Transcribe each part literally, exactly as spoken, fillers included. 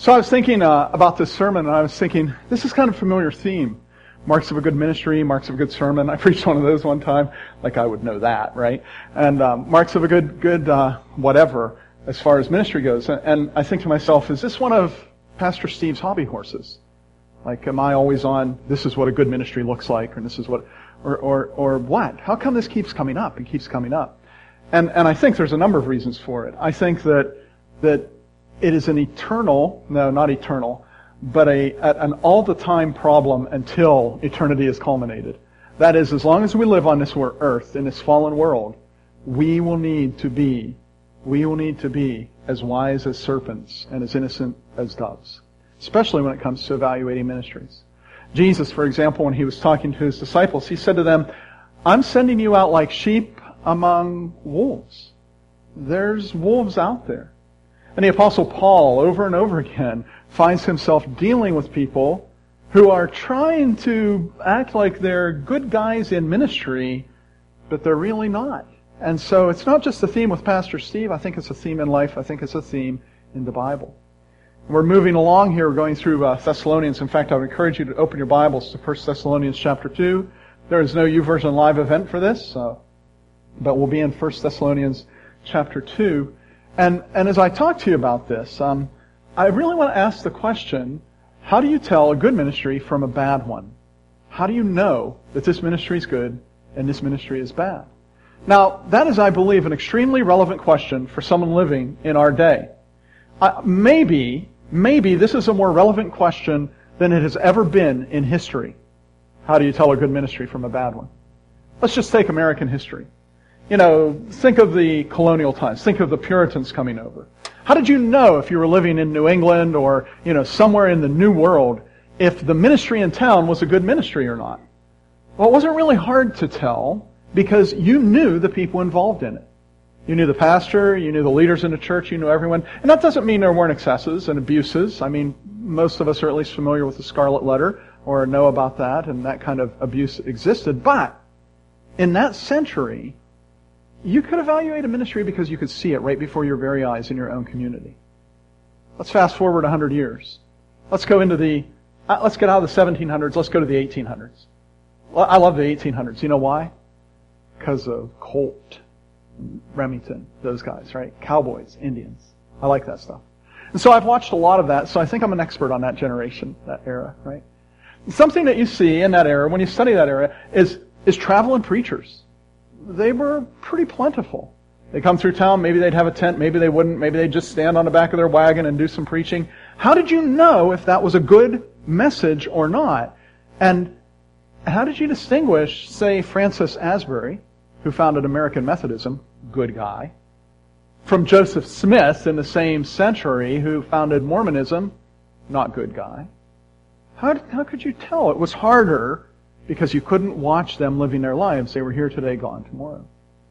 So I was thinking uh, about this sermon, and I was thinking, this is kind of a familiar theme. Marks of a good ministry, marks of a good sermon. I preached one of those one time, like I would know that, right? And um, marks of a good, good uh, whatever as far as ministry goes. And, and I think to myself, is this one of Pastor Steve's hobby horses? Like, am I always on, this is what a good ministry looks like, or this is what, or or or what? How come this keeps coming up and keeps coming up? And and I think there's a number of reasons for it. I think that that it is an eternal, no, not eternal, but a an all-the-time problem until eternity is culminated. That is, as long as we live on this earth, in this fallen world, we will need to be, we will need to be as wise as serpents and as innocent as doves, especially when it comes to evaluating ministries. Jesus, for example, when he was talking to his disciples, he said to them, I'm sending you out like sheep among wolves. There's wolves out there. And the Apostle Paul, over and over again, finds himself dealing with people who are trying to act like they're good guys in ministry, but they're really not. And so it's not just a theme with Pastor Steve. I think it's a theme in life. I think it's a theme in the Bible. We're moving along here. We're going through uh, Thessalonians. In fact, I would encourage you to open your Bibles to First Thessalonians chapter two. There is no YouVersion live event for this, uh, but we'll be in First Thessalonians chapter two. And and as I talk to you about this, um, I really want to ask the question, how do you tell a good ministry from a bad one? How do you know that this ministry is good and this ministry is bad? Now, that is, I believe, an extremely relevant question for someone living in our day. Uh, maybe, maybe this is a more relevant question than it has ever been in history. How do you tell a good ministry from a bad one? Let's just take American history. You know, think of the colonial times. Think of the Puritans coming over. How did you know if you were living in New England or, you know, somewhere in the New World if the ministry in town was a good ministry or not? Well, it wasn't really hard to tell because you knew the people involved in it. You knew the pastor, you knew the leaders in the church, you knew everyone. And that doesn't mean there weren't excesses and abuses. I mean, most of us are at least familiar with the Scarlet Letter or know about that, and that kind of abuse existed. But in that century, you could evaluate a ministry because you could see it right before your very eyes in your own community. Let's fast forward a hundred years. Let's go into the, uh, let's get out of the seventeen hundreds, let's go to the eighteen hundreds. Well, I love the eighteen hundreds. You know why? Because of Colt, Remington, those guys, right? Cowboys, Indians. I like that stuff. And so I've watched a lot of that, so I think I'm an expert on that generation, that era, right? Something that you see in that era, when you study that era, is, is traveling preachers. They were pretty plentiful. They come through town, maybe they'd have a tent, maybe they wouldn't, maybe they'd just stand on the back of their wagon and do some preaching. How did you know if that was a good message or not? And how did you distinguish, say, Francis Asbury, who founded American Methodism, good guy, from Joseph Smith in the same century, who founded Mormonism, not good guy? How, how could you tell? It was harder because you couldn't watch them living their lives. They were here today, gone tomorrow.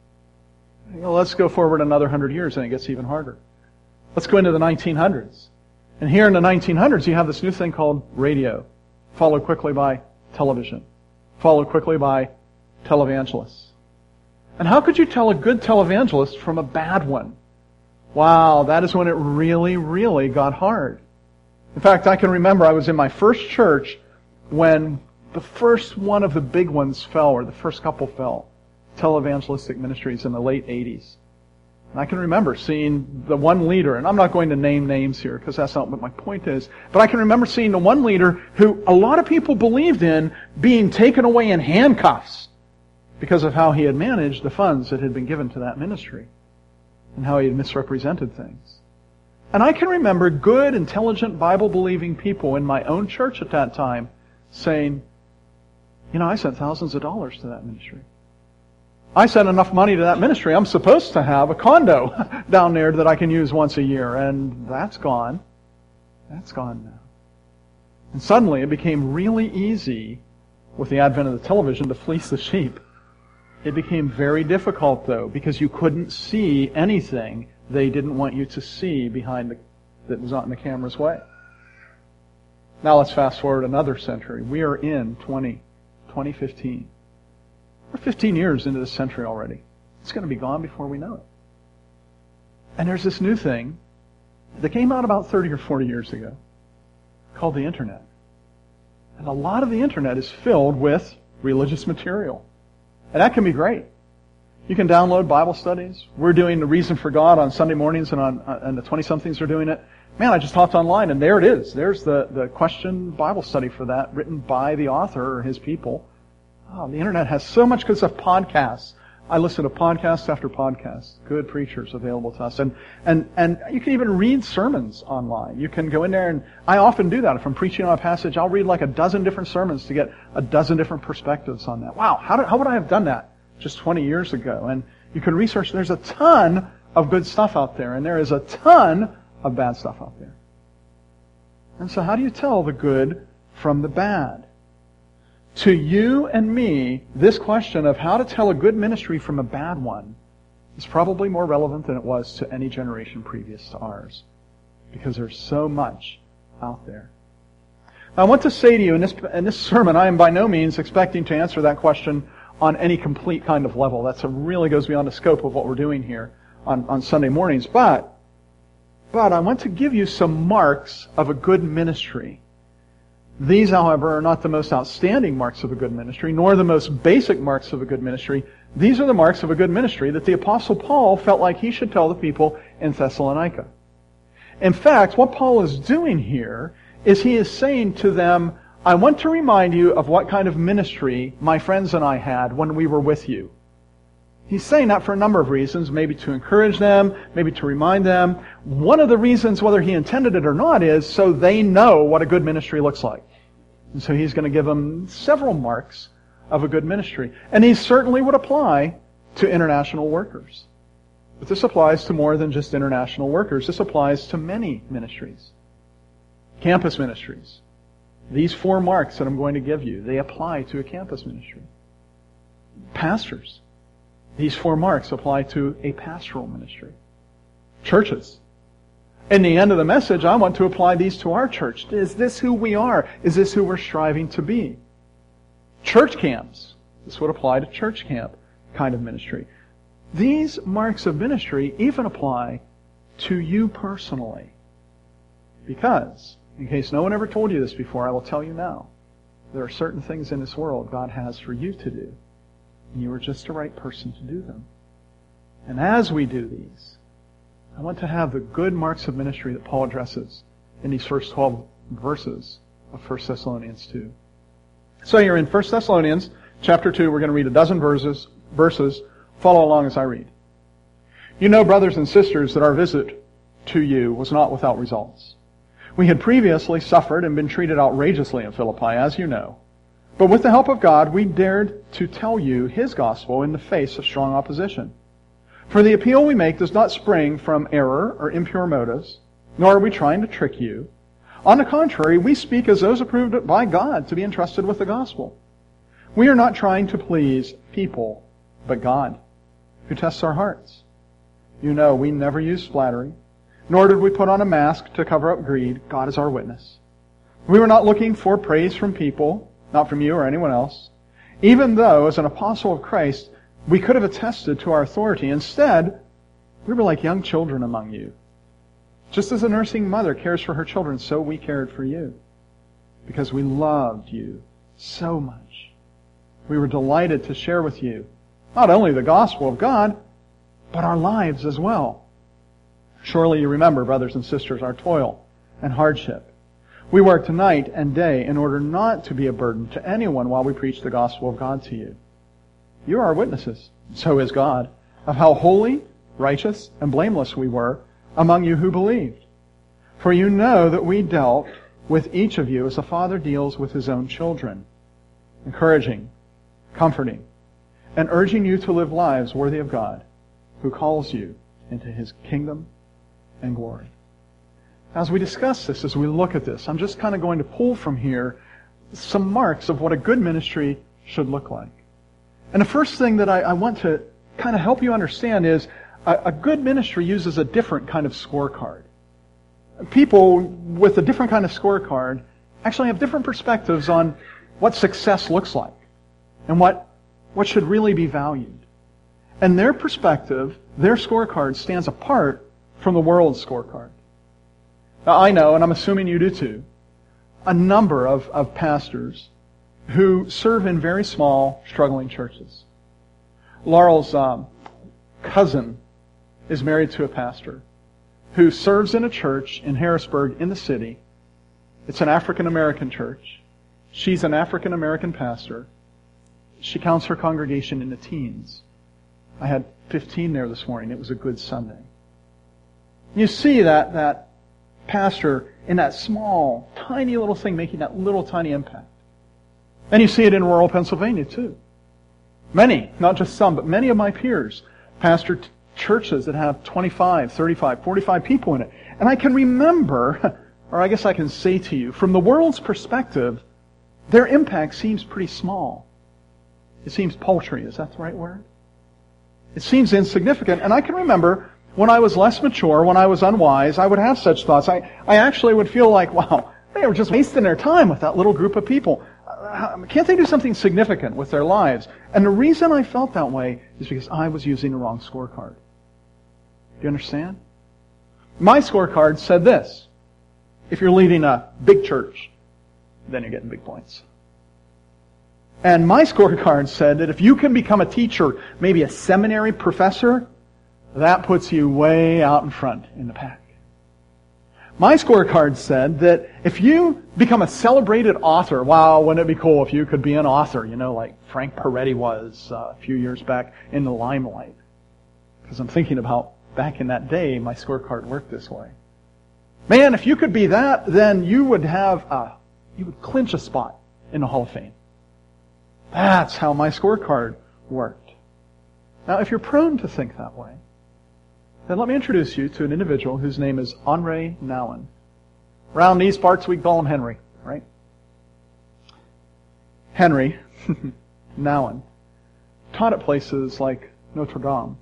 You know, let's go forward another hundred years and it gets even harder. Let's go into the nineteen hundreds. And here in the nineteen hundreds, you have this new thing called radio, followed quickly by television, followed quickly by televangelists. And how could you tell a good televangelist from a bad one? Wow, that is when it really, really got hard. In fact, I can remember I was in my first church when the first one of the big ones fell, or the first couple fell, televangelistic ministries in the late eighties. And I can remember seeing the one leader, and I'm not going to name names here because that's not what my point is, but I can remember seeing the one leader who a lot of people believed in being taken away in handcuffs because of how he had managed the funds that had been given to that ministry and how he had misrepresented things. And I can remember good, intelligent, Bible-believing people in my own church at that time saying, you know, I sent thousands of dollars to that ministry. I sent enough money to that ministry. I'm supposed to have a condo down there that I can use once a year. And that's gone. That's gone now. And suddenly it became really easy with the advent of the television to fleece the sheep. It became very difficult, though, because you couldn't see anything they didn't want you to see behind the, that was not in the camera's way. Now let's fast forward another century. We are in twenty fifteen. We're fifteen years into this century already. It's going to be gone before we know it. And there's this new thing that came out about thirty or forty years ago. called the internet. And a lot of the internet is filled with religious material. And that can be great. You can download Bible studies. We're doing The Reason for God on Sunday mornings, and on and the twenty-somethings are doing it. Man, I just hopped online, and there it is. There's the, the question Bible study for that, written by the author or his people. Oh, the internet has so much good stuff. Podcasts. I listen to podcasts after podcasts. Good preachers available to us. And, and, and you can even read sermons online. You can go in there, and I often do that. If I'm preaching on a passage, I'll read like a dozen different sermons to get a dozen different perspectives on that. Wow, how, did, how would I have done that just twenty years ago? And you can research. There's a ton of good stuff out there, and there is a ton of bad stuff out there. And so how do you tell the good from the bad? To you and me, this question of how to tell a good ministry from a bad one is probably more relevant than it was to any generation previous to ours, because there's so much out there. Now, I want to say to you in this, in this sermon, I am by no means expecting to answer that question on any complete kind of level. That really goes beyond the scope of what we're doing here on, on Sunday mornings. But, but I want to give you some marks of a good ministry. These, however, are not the most outstanding marks of a good ministry, nor the most basic marks of a good ministry. These are the marks of a good ministry that the Apostle Paul felt like he should tell the people in Thessalonica. In fact, what Paul is doing here is he is saying to them, I want to remind you of what kind of ministry my friends and I had when we were with you. He's saying that for a number of reasons, maybe to encourage them, maybe to remind them. One of the reasons, whether he intended it or not, is so they know what a good ministry looks like. And so he's going to give them several marks of a good ministry. And these certainly would apply to international workers. But this applies to more than just international workers. This applies to many ministries. Campus ministries. These four marks that I'm going to give you, they apply to a campus ministry. Pastors. These four marks apply to a pastoral ministry. Churches. In the end of the message, I want to apply these to our church. Is this who we are? Is this who we're striving to be? Church camps. This would apply to church camp kind of ministry. These marks of ministry even apply to you personally. Because, in case no one ever told you this before, I will tell you now. There are certain things in this world God has for you to do. And you are just the right person to do them. And as we do these, I want to have the good marks of ministry that Paul addresses in these first twelve verses of First Thessalonians two. So you're in First Thessalonians chapter two. We're going to read a dozen verses. Verses. Follow along as I read. You know, brothers and sisters, that our visit to you was not without results. We had previously suffered and been treated outrageously in Philippi, as you know. But with the help of God, we dared to tell you His gospel in the face of strong opposition. For the appeal we make does not spring from error or impure motives, nor are we trying to trick you. On the contrary, we speak as those approved by God to be entrusted with the gospel. We are not trying to please people, but God, who tests our hearts. You know, we never use flattery, nor did we put on a mask to cover up greed. God is our witness. We were not looking for praise from people, not from you or anyone else, even though, as an apostle of Christ, we could have attested to our authority. Instead, we were like young children among you. Just as a nursing mother cares for her children, so we cared for you. Because we loved you so much. We were delighted to share with you not only the gospel of God, but our lives as well. Surely you remember, brothers and sisters, our toil and hardship. We worked night and day in order not to be a burden to anyone while we preach the gospel of God to you. You are our witnesses, so is God, of how holy, righteous, and blameless we were among you who believed. For you know that we dealt with each of you as a father deals with his own children, encouraging, comforting, and urging you to live lives worthy of God, who calls you into His kingdom and glory. As we discuss this, as we look at this, I'm just kind of going to pull from here some marks of what a good ministry should look like. And the first thing that I, I want to kind of help you understand is a, a good ministry uses a different kind of scorecard. People with a different kind of scorecard actually have different perspectives on what success looks like and what, what should really be valued. And their perspective, their scorecard, stands apart from the world's scorecard. Now, I know, and I'm assuming you do too, a number of, of pastors who serve in very small, struggling churches. Laurel's um, cousin is married to a pastor who serves in a church in Harrisburg in the city. It's an African-American church. She's an African-American pastor. She counts her congregation in the teens. I had fifteen there this morning. It was a good Sunday. You see that, that pastor in that small, tiny little thing making that little tiny impact. And you see it in rural Pennsylvania too. Many, not just some, but many of my peers pastor t- churches that have twenty-five, thirty-five, forty-five people in it. And I can remember, or I guess I can say to you, from the world's perspective, their impact seems pretty small. It seems paltry. Is that the right word? It seems insignificant. And I can remember when I was less mature, when I was unwise, I would have such thoughts. I, I actually would feel like, wow, they were just wasting their time with that little group of people. Can't they do something significant with their lives? And the reason I felt that way is because I was using the wrong scorecard. Do you understand? My scorecard said this: if you're leading a big church, then you're getting big points. And my scorecard said that if you can become a teacher, maybe a seminary professor, that puts you way out in front in the pack. My scorecard said that if you become a celebrated author, wow, wouldn't it be cool if you could be an author, you know, like Frank Peretti was uh, a few years back in the limelight. Because I'm thinking about back in that day, my scorecard worked this way. Man, if you could be that, then you would have, a, you would clinch a spot in the Hall of Fame. That's how my scorecard worked. Now, if you're prone to think that way, then let me introduce you to an individual whose name is Henri Nouwen. Around these parts, we call him Henry, right? Henry Nouwen taught at places like Notre Dame,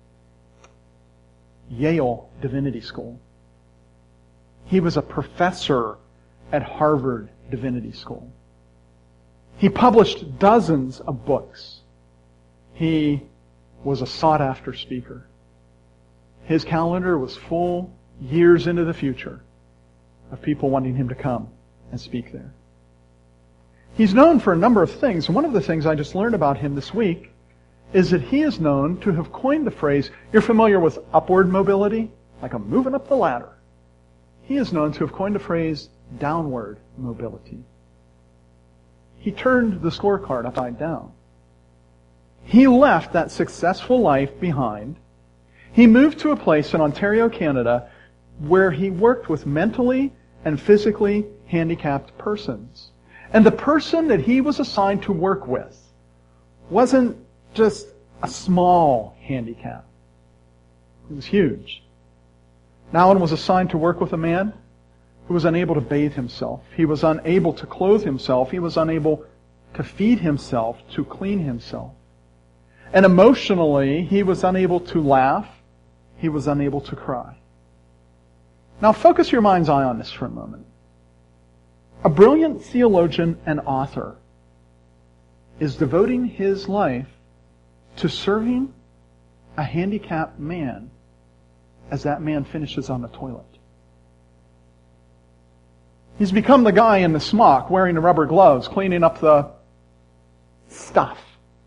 Yale Divinity School. He was a professor at Harvard Divinity School. He published dozens of books. He was a sought-after speaker. His calendar was full years into the future of people wanting him to come and speak there. He's known for a number of things. One of the things I just learned about him this week is that he is known to have coined the phrase, you're familiar with upward mobility? Like I'm moving up the ladder. He is known to have coined the phrase downward mobility. He turned the scorecard upside down. He left that successful life behind. He moved to a place in Ontario, Canada, where he worked with mentally and physically handicapped persons. And the person that he was assigned to work with wasn't just a small handicap. It was huge. Nouwen was assigned to work with a man who was unable to bathe himself. He was unable to clothe himself. He was unable to feed himself, to clean himself. And emotionally, he was unable to laugh. He was unable to cry. Now focus your mind's eye on this for a moment. A brilliant theologian and author is devoting his life to serving a handicapped man as that man finishes on the toilet. He's become the guy in the smock wearing the rubber gloves, cleaning up the stuff.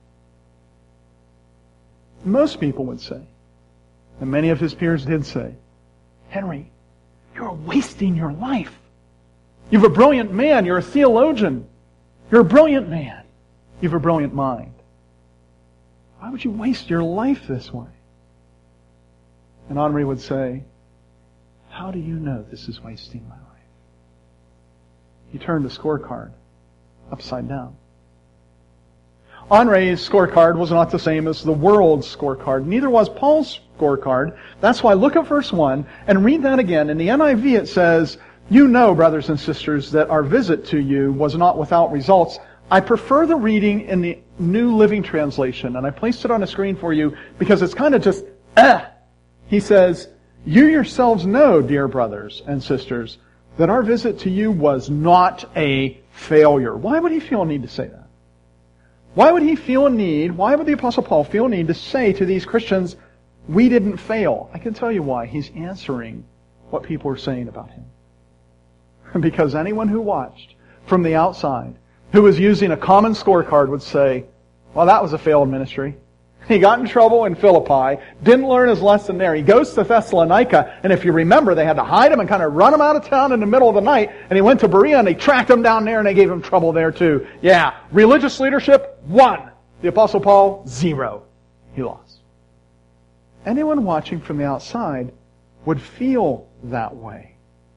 Most people would say, and many of his peers did say, Henry, you're wasting your life. You're a brilliant man. You're a theologian. You're a brilliant man. You have a brilliant mind. Why would you waste your life this way? And Henri would say, how do you know this is wasting my life? He turned the scorecard upside down. Henri's scorecard was not the same as the world's scorecard. Neither was Paul's scorecard. That's why look at verse one and read that again. In the N I V it says, you know, brothers and sisters, that our visit to you was not without results. I prefer the reading in the New Living Translation, and I placed it on the screen for you because it's kind of just, ah. He says, you yourselves know, dear brothers and sisters, that our visit to you was not a failure. Why would he feel a need to say that? Why would he feel a need, why would the Apostle Paul feel a need to say to these Christians, we didn't fail? I can tell you why. He's answering what people are saying about him. Because anyone who watched from the outside, who was using a common scorecard, would say, well, that was a failed ministry. He got in trouble in Philippi, didn't learn his lesson there. He goes to Thessalonica, and if you remember, they had to hide him and kind of run him out of town in the middle of the night, and he went to Berea, and they tracked him down there, and they gave him trouble there too. Yeah, religious leadership, one. The Apostle Paul, zero. He lost. Anyone watching from the outside would feel that way.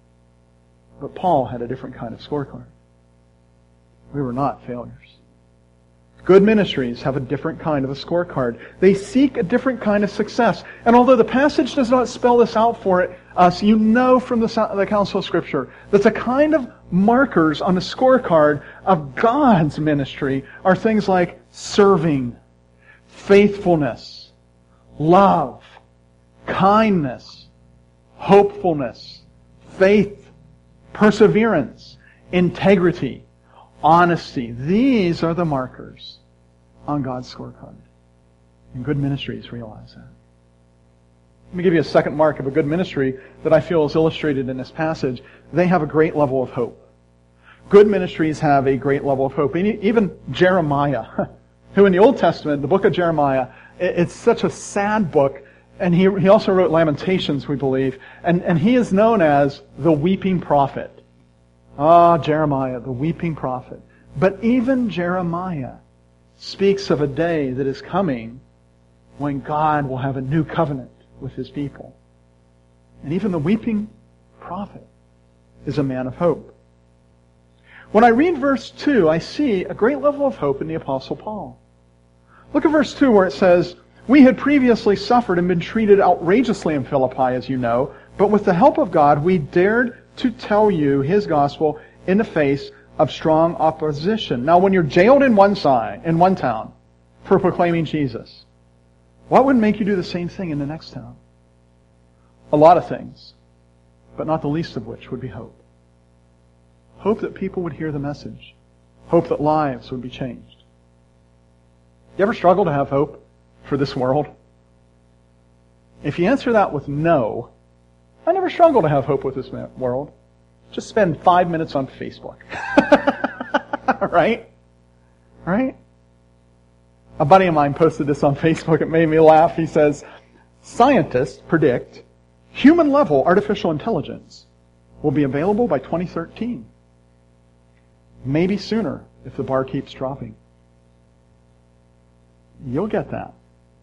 But Paul had a different kind of scorecard. We were not failures. Good ministries have a different kind of a scorecard. They seek a different kind of success. And although the passage does not spell this out for it, us, you know from the, the Council of Scripture that the kind of markers on the scorecard of God's ministry are things like serving, faithfulness, love, kindness, hopefulness, faith, perseverance, integrity, honesty. These are the markers on God's scorecard. And good ministries realize that. Let me give you a second mark of a good ministry that I feel is illustrated in this passage. They have a great level of hope. Good ministries have a great level of hope. Even Jeremiah, who in the Old Testament, the book of Jeremiah, it's such a sad book, and he, he also wrote Lamentations, we believe, and, and he is known as the weeping prophet. Ah, Jeremiah, the weeping prophet. But even Jeremiah speaks of a day that is coming when God will have a new covenant with His people. And even the weeping prophet is a man of hope. When I read verse two, I see a great level of hope in the Apostle Paul. Look at verse two where it says, "We had previously suffered and been treated outrageously in Philippi, as you know, but with the help of God we dared to tell you His gospel in the face of strong opposition." Now, when you're jailed in one side, in one town, for proclaiming Jesus, what would make you do the same thing in the next town? A lot of things, but not the least of which would be hope. Hope that people would hear the message. Hope that lives would be changed. You ever struggle to have hope for this world? If you answer that with no, I never struggle to have hope with this world. Just spend five minutes on Facebook. Right? Right? A buddy of mine posted this on Facebook. It made me laugh. He says, "Scientists predict human-level artificial intelligence will be available by twenty thirteen. Maybe sooner if the bar keeps dropping." You'll get that.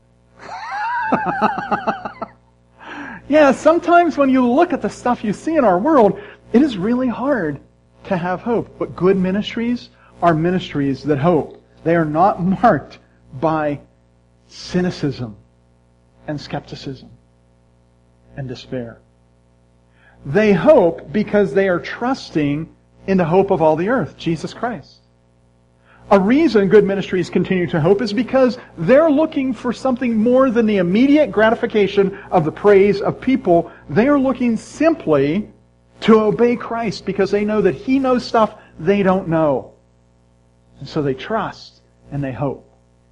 Yeah, sometimes when you look at the stuff you see in our world, it is really hard to have hope. But good ministries are ministries that hope. They are not marked by cynicism and skepticism and despair. They hope because they are trusting in the hope of all the earth, Jesus Christ. A reason good ministries continue to hope is because they're looking for something more than the immediate gratification of the praise of people. They are looking simply to obey Christ because they know that He knows stuff they don't know. And so they trust and they hope.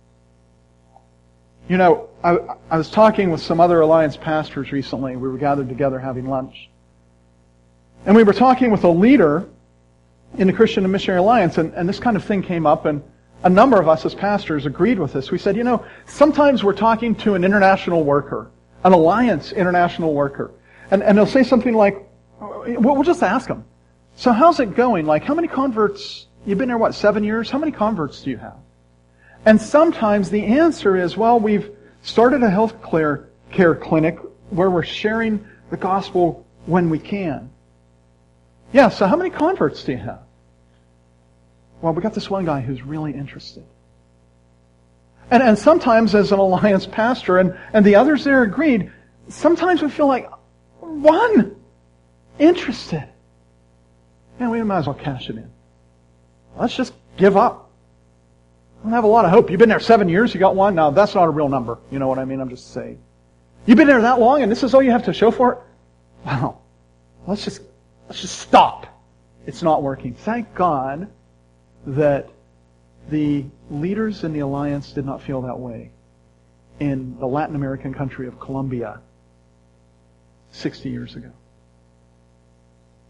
You know, I, I was talking with some other Alliance pastors recently. We were gathered together having lunch. And we were talking with a leader in the Christian and Missionary Alliance, and, and this kind of thing came up, and a number of us as pastors agreed with this. We said, you know, sometimes we're talking to an international worker, an Alliance international worker, and, and they'll say something like, we'll, we'll just ask them, so how's it going? Like, how many converts, you've been there, what, seven years? How many converts do you have? And sometimes the answer is, well, we've started a health care clinic where we're sharing the gospel when we can. Yeah, so how many converts do you have? Well, we got this one guy who's really interested. And and sometimes as an Alliance pastor, and, and the others there agreed, sometimes we feel like, one, interested. Man, we might as well cash it in. Let's just give up. I don't have a lot of hope. You've been there seven years, you got one? No, that's not a real number. You know what I mean? I'm just saying. You've been there that long and this is all you have to show for it? Wow. Let's just Let's just stop. It's not working. Thank God that the leaders in the Alliance did not feel that way in the Latin American country of Colombia sixty years ago.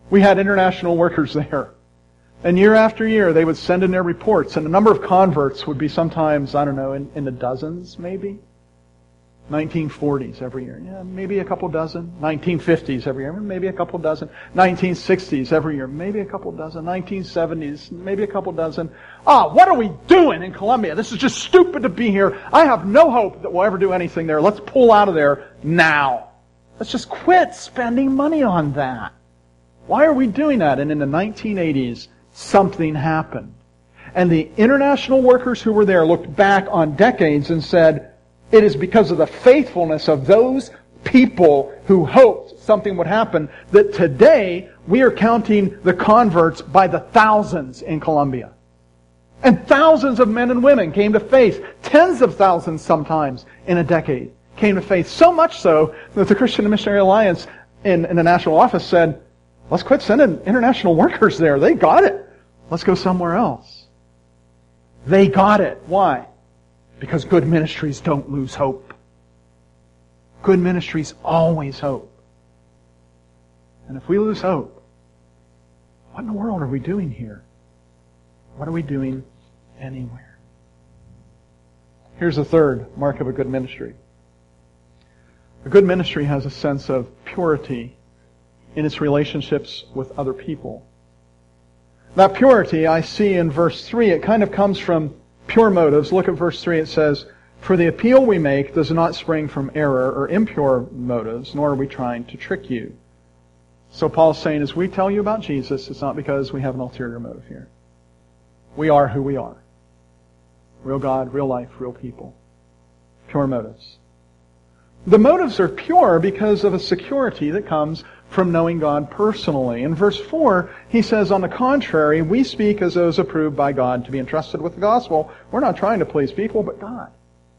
We had international workers there. And year after year, they would send in their reports, and the number of converts would be sometimes, I don't know, in, in the dozens, maybe. nineteen forties every year. Yeah, maybe a couple dozen. nineteen fifties every year. Maybe a couple dozen. nineteen sixties every year. Maybe a couple dozen. nineteen seventies. Maybe a couple dozen. Ah, what are we doing in Colombia? This is just stupid to be here. I have no hope that we'll ever do anything there. Let's pull out of there now. Let's just quit spending money on that. Why are we doing that? And in the nineteen eighties, something happened. And the international workers who were there looked back on decades and said, it is because of the faithfulness of those people who hoped something would happen that today we are counting the converts by the thousands in Colombia. And thousands of men and women came to faith. Tens of thousands sometimes in a decade came to faith. So much so that the Christian Missionary Alliance in, in the national office said, let's quit sending international workers there. They got it. Let's go somewhere else. They got it. Why? Because good ministries don't lose hope. Good ministries always hope. And if we lose hope, what in the world are we doing here? What are we doing anywhere? Here's a third mark of a good ministry. A good ministry has a sense of purity in its relationships with other people. That purity I see in verse three. It kind of comes from pure motives. Look at verse three. It says, for the appeal we make does not spring from error or impure motives, nor are we trying to trick you. So Paul's saying, as we tell you about Jesus, it's not because we have an ulterior motive here. We are who we are. Real God, real life, real people. Pure motives. The motives are pure because of a security that comes from knowing God personally. In verse four, he says, on the contrary, we speak as those approved by God to be entrusted with the gospel. We're not trying to please people, but God.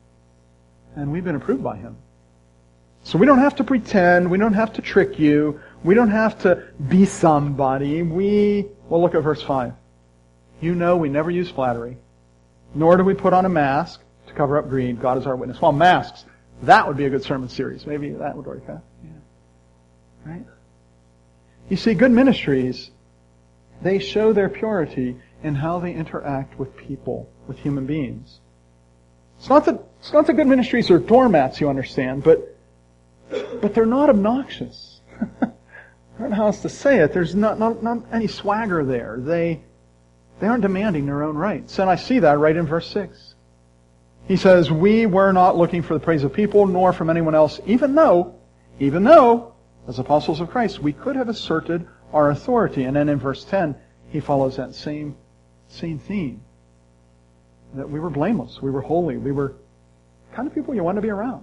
And we've been approved by Him. So we don't have to pretend. We don't have to trick you. We don't have to be somebody. We, well, look at verse five. You know we never use flattery, nor do we put on a mask to cover up greed. God is our witness. Well, masks, that would be a good sermon series. Maybe that would work, huh? Yeah. Right? You see, good ministries, they show their purity in how they interact with people, with human beings. It's not that it's not that good ministries are doormats, you understand, but but they're not obnoxious. I don't know how else to say it. There's not, not, not any swagger there. They they aren't demanding their own rights. And I see that right in verse six. He says, we were not looking for the praise of people, nor from anyone else, even though, even though, as apostles of Christ, we could have asserted our authority. And then in verse ten, he follows that same, same theme. That we were blameless, we were holy, we were the kind of people you want to be around.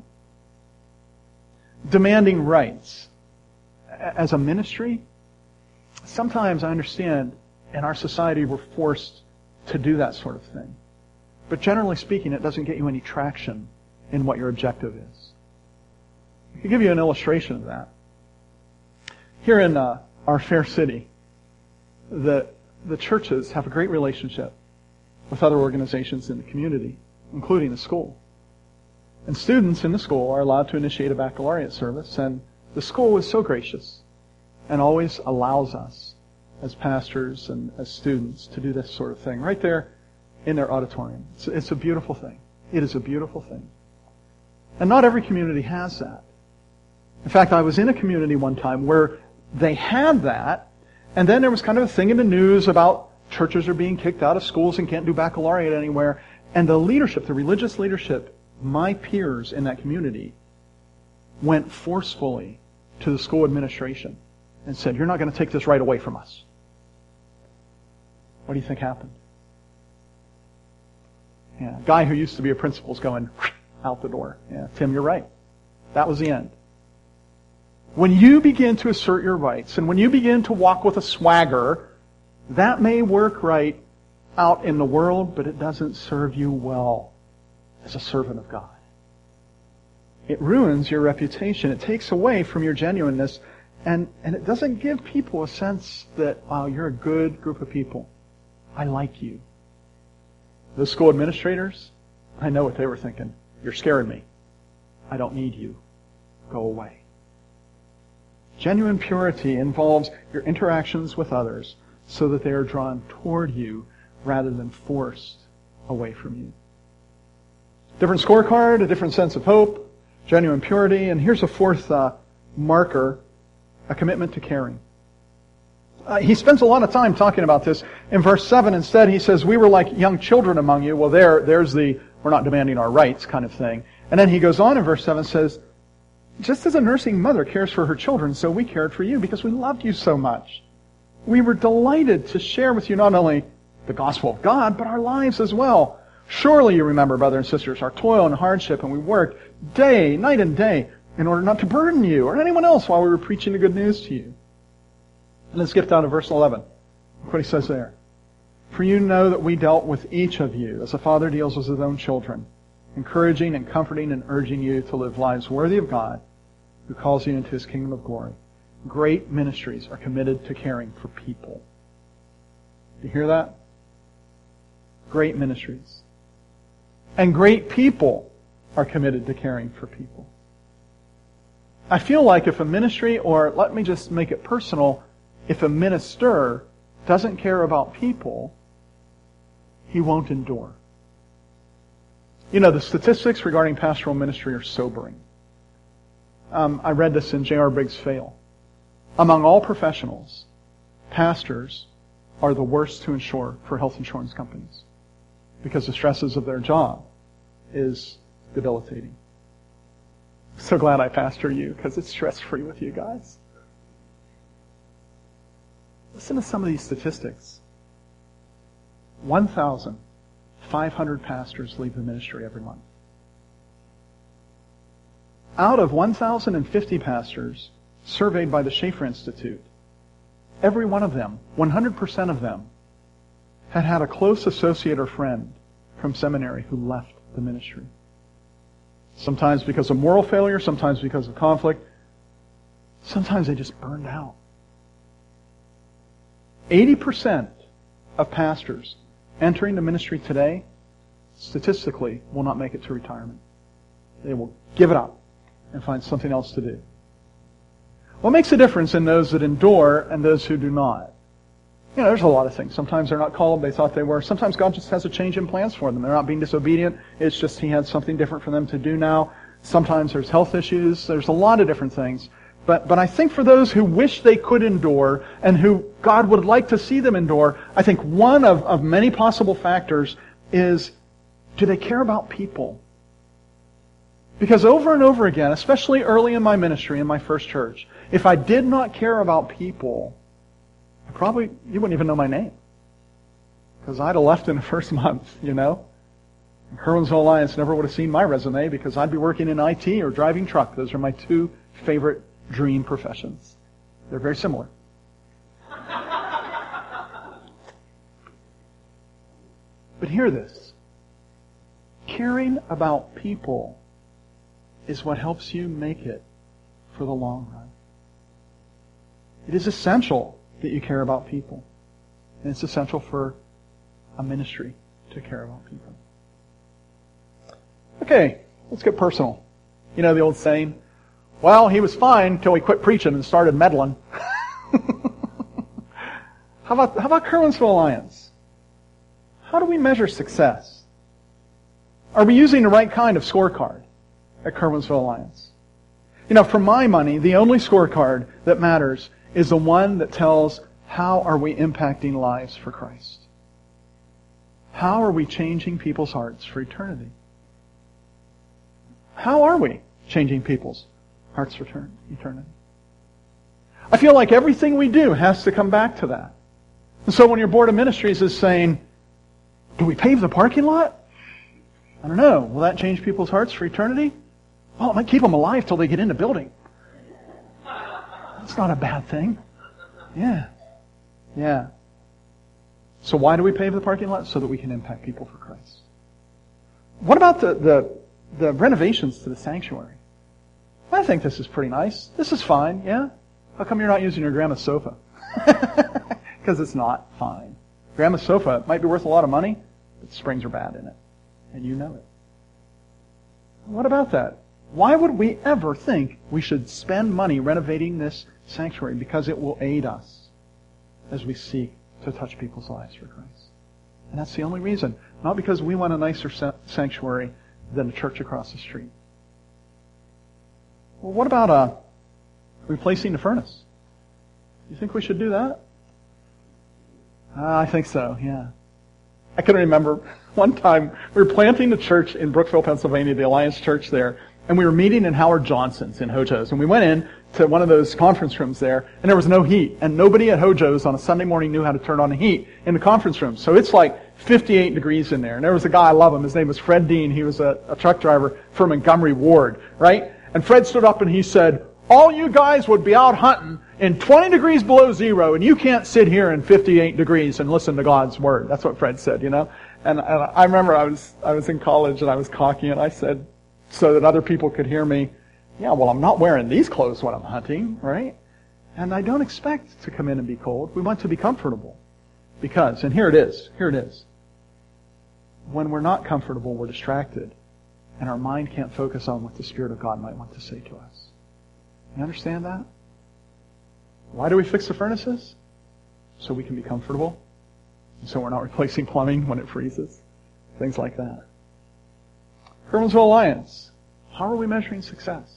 Demanding rights. As a ministry, sometimes I understand in our society we're forced to do that sort of thing. But generally speaking, it doesn't get you any traction in what your objective is. I can give you an illustration of that. Here in uh, our fair city, the, the churches have a great relationship with other organizations in the community, including the school. And students in the school are allowed to initiate a baccalaureate service, and the school is so gracious and always allows us as pastors and as students to do this sort of thing right there in their auditorium. It's, it's a beautiful thing. It is a beautiful thing. And not every community has that. In fact, I was in a community one time where they had that, and then there was kind of a thing in the news about churches are being kicked out of schools and can't do baccalaureate anywhere. And the leadership, the religious leadership, my peers in that community, went forcefully to the school administration and said, you're not going to take this right away from us. What do you think happened? Yeah, a guy who used to be a principal's going out the door. Yeah, Tim, you're right. That was the end. When you begin to assert your rights, and when you begin to walk with a swagger, that may work right out in the world, but it doesn't serve you well as a servant of God. It ruins your reputation. It takes away from your genuineness, and, and it doesn't give people a sense that, wow, you're a good group of people. I like you. The school administrators, I know what they were thinking. You're scaring me. I don't need you. Go away. Genuine purity involves your interactions with others so that they are drawn toward you rather than forced away from you. Different scorecard, a different sense of hope, genuine purity, and here's a fourth uh, marker, a commitment to caring. Uh, he spends a lot of time talking about this. In verse seven, instead, he says, we were like young children among you. Well, there, there's the, we're not demanding our rights kind of thing. And then he goes on in verse seven and says, just as a nursing mother cares for her children, so we cared for you because we loved you so much. We were delighted to share with you not only the gospel of God, but our lives as well. Surely you remember, brothers and sisters, our toil and hardship, and we worked day, night and day, in order not to burden you or anyone else while we were preaching the good news to you. And let's skip down to verse eleven. Look what he says there. For you know that we dealt with each of you as a father deals with his own children, encouraging and comforting and urging you to live lives worthy of God, who calls you into his kingdom of glory. Great ministries are committed to caring for people. Do you hear that? Great ministries. And great people are committed to caring for people. I feel like if a ministry, or let me just make it personal, if a minister doesn't care about people, he won't endure. You know, the statistics regarding pastoral ministry are sobering. Um, I read this in J R Briggs' Fail. Among all professionals, pastors are the worst to insure for health insurance companies because the stresses of their job is debilitating. So glad I pastor you because it's stress-free with you guys. Listen to some of these statistics. one thousand five hundred pastors leave the ministry every month. Out of one thousand fifty pastors surveyed by the Schaeffer Institute, every one of them, one hundred percent of them, had had a close associate or friend from seminary who left the ministry. Sometimes because of moral failure, sometimes because of conflict, sometimes they just burned out. eighty percent of pastors entering the ministry today, statistically, will not make it to retirement. They will give it up and find something else to do. What makes a difference in those that endure and those who do not? You know, there's a lot of things. Sometimes they're not called, they thought they were. Sometimes God just has a change in plans for them. They're not being disobedient. It's just He had something different for them to do now. Sometimes there's health issues. There's a lot of different things. But but I think for those who wish they could endure and who God would like to see them endure, I think one of, of many possible factors is, do they care about people? Because over and over again, especially early in my ministry, in my first church, if I did not care about people, I probably, you wouldn't even know my name. Because I'd have left in the first month, you know. Kerwinsville Alliance never would have seen my resume because I'd be working in I T or driving truck. Those are my two favorite dream professions. They're very similar. But hear this. Caring about people is what helps you make it for the long run. It is essential that you care about people. And it's essential for a ministry to care about people. Okay, let's get personal. You know the old saying, well, he was fine until he quit preaching and started meddling. How about, how about Kerwinsville Alliance? How do we measure success? Are we using the right kind of scorecard at Kerwinsville Alliance? You know, for my money, the only scorecard that matters is the one that tells how are we impacting lives for Christ. How are we changing people's hearts for eternity? How are we changing people's hearts for eternity? I feel like everything we do has to come back to that. And so when your board of ministries is saying, do we pave the parking lot? I don't know. Will that change people's hearts for eternity? Well, it might keep them alive till they get in the building. That's not a bad thing. Yeah. Yeah. So why do we pave the parking lot? So that we can impact people for Christ. What about the, the, the renovations to the sanctuary? I think this is pretty nice. This is fine, yeah? How come you're not using your grandma's sofa? Because it's not fine. Grandma's sofa might be worth a lot of money, but the springs are bad in it. And you know it. What about that? Why would we ever think we should spend money renovating this sanctuary because it will aid us as we seek to touch people's lives for Christ. And that's the only reason. Not because we want a nicer sanctuary than a church across the street. Well, what about uh, replacing the furnace? You think we should do that? Uh, I think so, yeah. I can remember one time we were planting a church in Brookville, Pennsylvania, the Alliance Church there, and we were meeting in Howard Johnson's in Hojo's. And we went in to one of those conference rooms there, and there was no heat. And nobody at Hojo's on a Sunday morning knew how to turn on the heat in the conference room. So it's like fifty-eight degrees in there. And there was a guy, I love him, his name was Fred Dean. He was a, a truck driver for Montgomery Ward, right? And Fred stood up and he said, all you guys would be out hunting in twenty degrees below zero, and you can't sit here in fifty-eight degrees and listen to God's Word. That's what Fred said, you know? And, and I remember I was I was in college and I was cocky and I said, so that other people could hear me, yeah, well, I'm not wearing these clothes when I'm hunting, right? And I don't expect to come in and be cold. We want to be comfortable. Because, and here it is, here it is. When we're not comfortable, we're distracted. And our mind can't focus on what the Spirit of God might want to say to us. You understand that? Why do we fix the furnaces? So we can be comfortable. And so we're not replacing plumbing when it freezes. Things like that. Kerwinsville Alliance. How are we measuring success?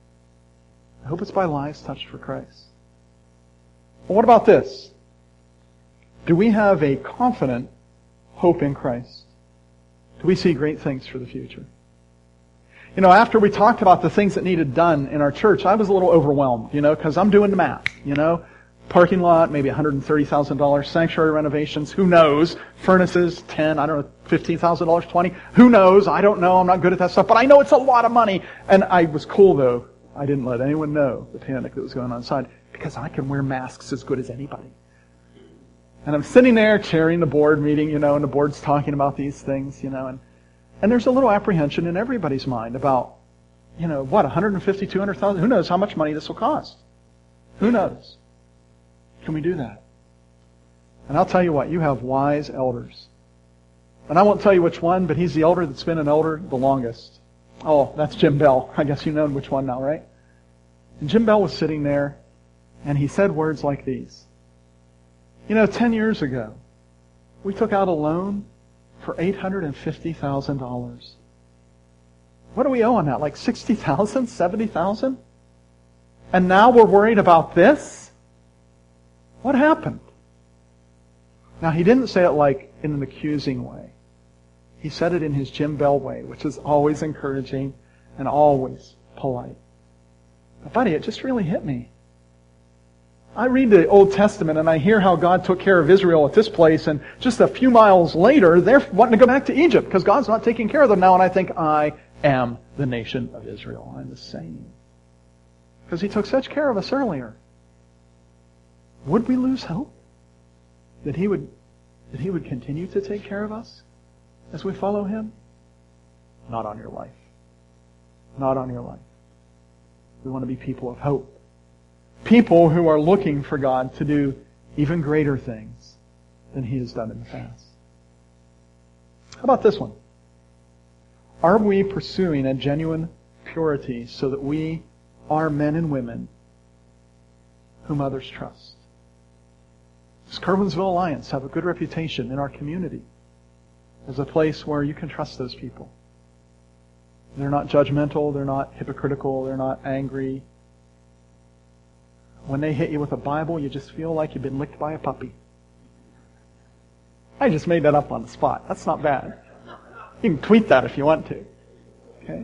I hope it's by lives touched for Christ. Well, what about this? Do we have a confident hope in Christ? Do we see great things for the future? You know, after we talked about the things that needed done in our church, I was a little overwhelmed, you know, because I'm doing the math, you know. Parking lot, maybe one hundred thirty thousand dollars. Sanctuary renovations, who knows? Furnaces, ten, I don't know, fifteen thousand dollars, twenty. Who knows? I don't know. I'm not good at that stuff. But I know it's a lot of money. And I was cool, though. I didn't let anyone know the panic that was going on inside because I can wear masks as good as anybody. And I'm sitting there chairing the board meeting, you know, and the board's talking about these things, you know, and And there's a little apprehension in everybody's mind about, you know, what, one hundred fifty thousand dollars, two hundred thousand dollars? Who knows how much money this will cost? Who knows? Can we do that? And I'll tell you what, you have wise elders. And I won't tell you which one, but he's the elder that's been an elder the longest. Oh, that's Jim Bell. I guess you know which one now, right? And Jim Bell was sitting there, and he said words like these. You know, ten years ago, we took out a loan for eight hundred fifty thousand dollars. What do we owe on that? Like sixty thousand dollars? seventy thousand dollars? And now we're worried about this? What happened? Now, he didn't say it like in an accusing way. He said it in his Jim Bell way, which is always encouraging and always polite. But buddy, it just really hit me. I read the Old Testament and I hear how God took care of Israel at this place, and just a few miles later, they're wanting to go back to Egypt because God's not taking care of them now, and I think, I am the nation of Israel. I'm the same. Because He took such care of us earlier. Would we lose hope that He would, that He would continue to take care of us as we follow Him? Not on your life. Not on your life. We want to be people of hope. People who are looking for God to do even greater things than He has done in the past. How about this one? Are we pursuing a genuine purity so that we are men and women whom others trust? Does Kerwinsville Alliance have a good reputation in our community as a place where you can trust those people? They're not judgmental, they're not hypocritical, they're not angry. When they hit you with a Bible, you just feel like you've been licked by a puppy. I just made that up on the spot. That's not bad. You can tweet that if you want to. Okay?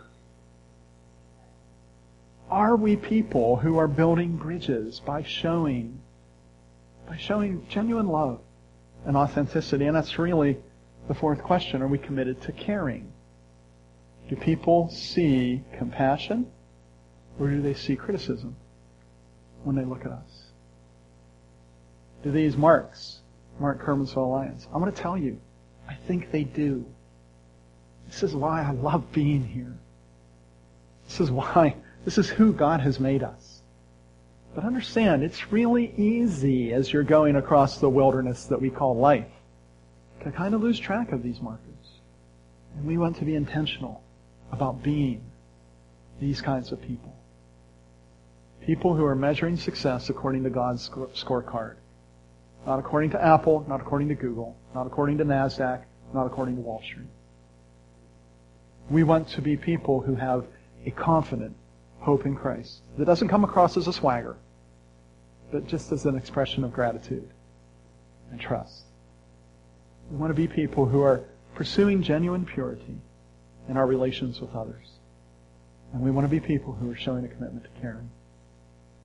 Are we people who are building bridges by showing, by showing genuine love and authenticity? And that's really the fourth question. Are we committed to caring? Do people see compassion, or do they see criticism when they look at us? Do these marks mark Kerwinsville Alliance? I'm going to tell you, I think they do. This is why I love being here. This is why, this is who God has made us. But understand, it's really easy as you're going across the wilderness that we call life to kind of lose track of these markers. And we want to be intentional about being these kinds of people. People who are measuring success according to God's score- scorecard. Not according to Apple, not according to Google, not according to NASDAQ, not according to Wall Street. We want to be people who have a confident hope in Christ that doesn't come across as a swagger, but just as an expression of gratitude and trust. We want to be people who are pursuing genuine purity in our relations with others. And we want to be people who are showing a commitment to caring.